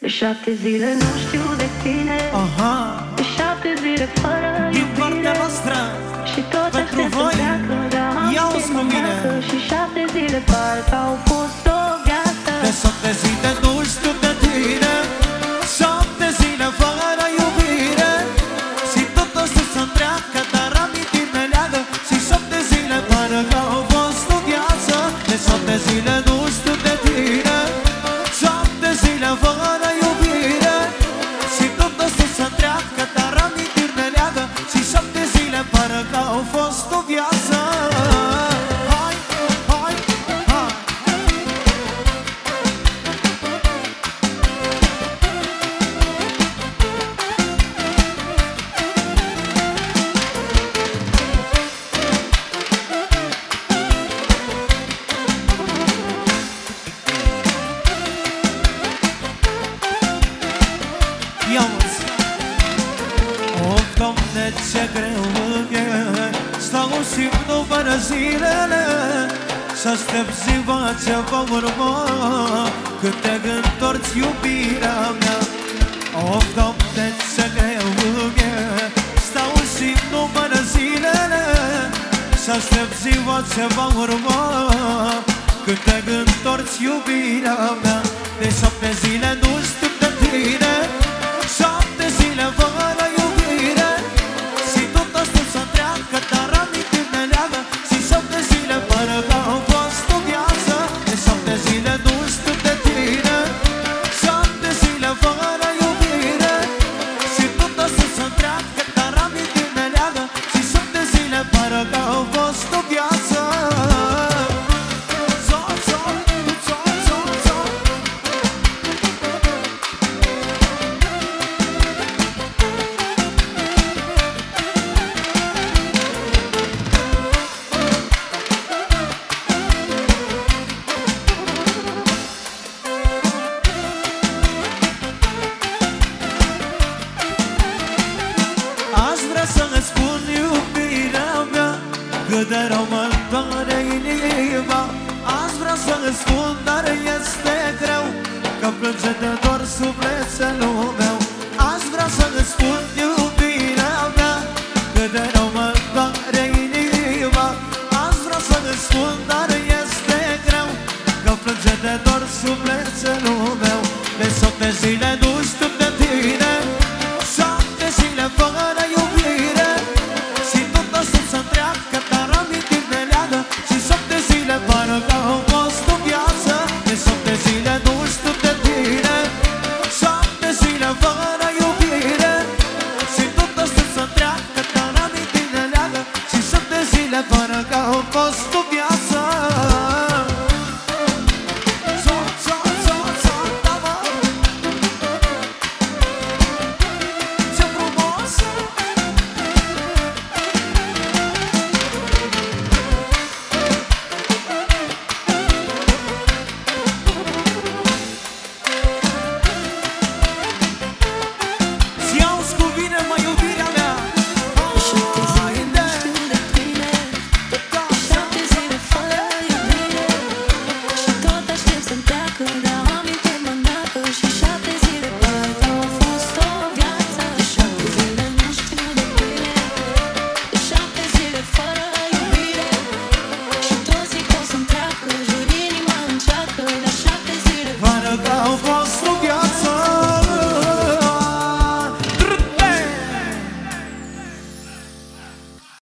De 7 zile nu știu de tine. De 7 zile fără din iubire. partea noastră Și tot pentru aștept voi. să treacă, dar am Ia-uzi cu mine. și 7 zile parcă au fost o viață. De 7 zile nu știu de tine, 7 zile fără iubire. Și tot o să treacă, dar amintiri ne leagă. Și 7 zile parcă au fost o viață. De 7 zile nu știu de tine, 7 zile fără iubire. Și tot o să treacă, dar amintiri ne leagă. Și 7 zile parcă au fost o viață. Hai, hai, hai. Ia-uzi! Of, Doamne, ce greu îmi e, stau și numără zilele și aștept ziua ce va urma, când te întorci iubirea mea. Of, Doamne, ce greu îmi e, stau și numără zilele și aștept ziua ce va urma, când te întorci iubirea mea. De 7 zile nu știu de tine, 7 zile fără iubire. Și tot aștept să treacă, dar amintiri ne leagă. Și 7 zile parcă au fost o viață. De 7 zile nu știu de tine, 7 zile fără iubire. Și tot aștept să treacă, dar amintiri ne leagă. Și 7 zile parcă au fost o viață. Aș vrea să-ți spun iubirea mea, cât de rău mă doare inima. Aș vrea să-ți spun, dar este greu, că plânge de dor sufletul meu. Aș vrea să-ți spun iubirea mea, cât de rău mă doare inima. Aș vrea să-ți spun, dar este greu, că plânge de dor sufletul meu. De 7 zile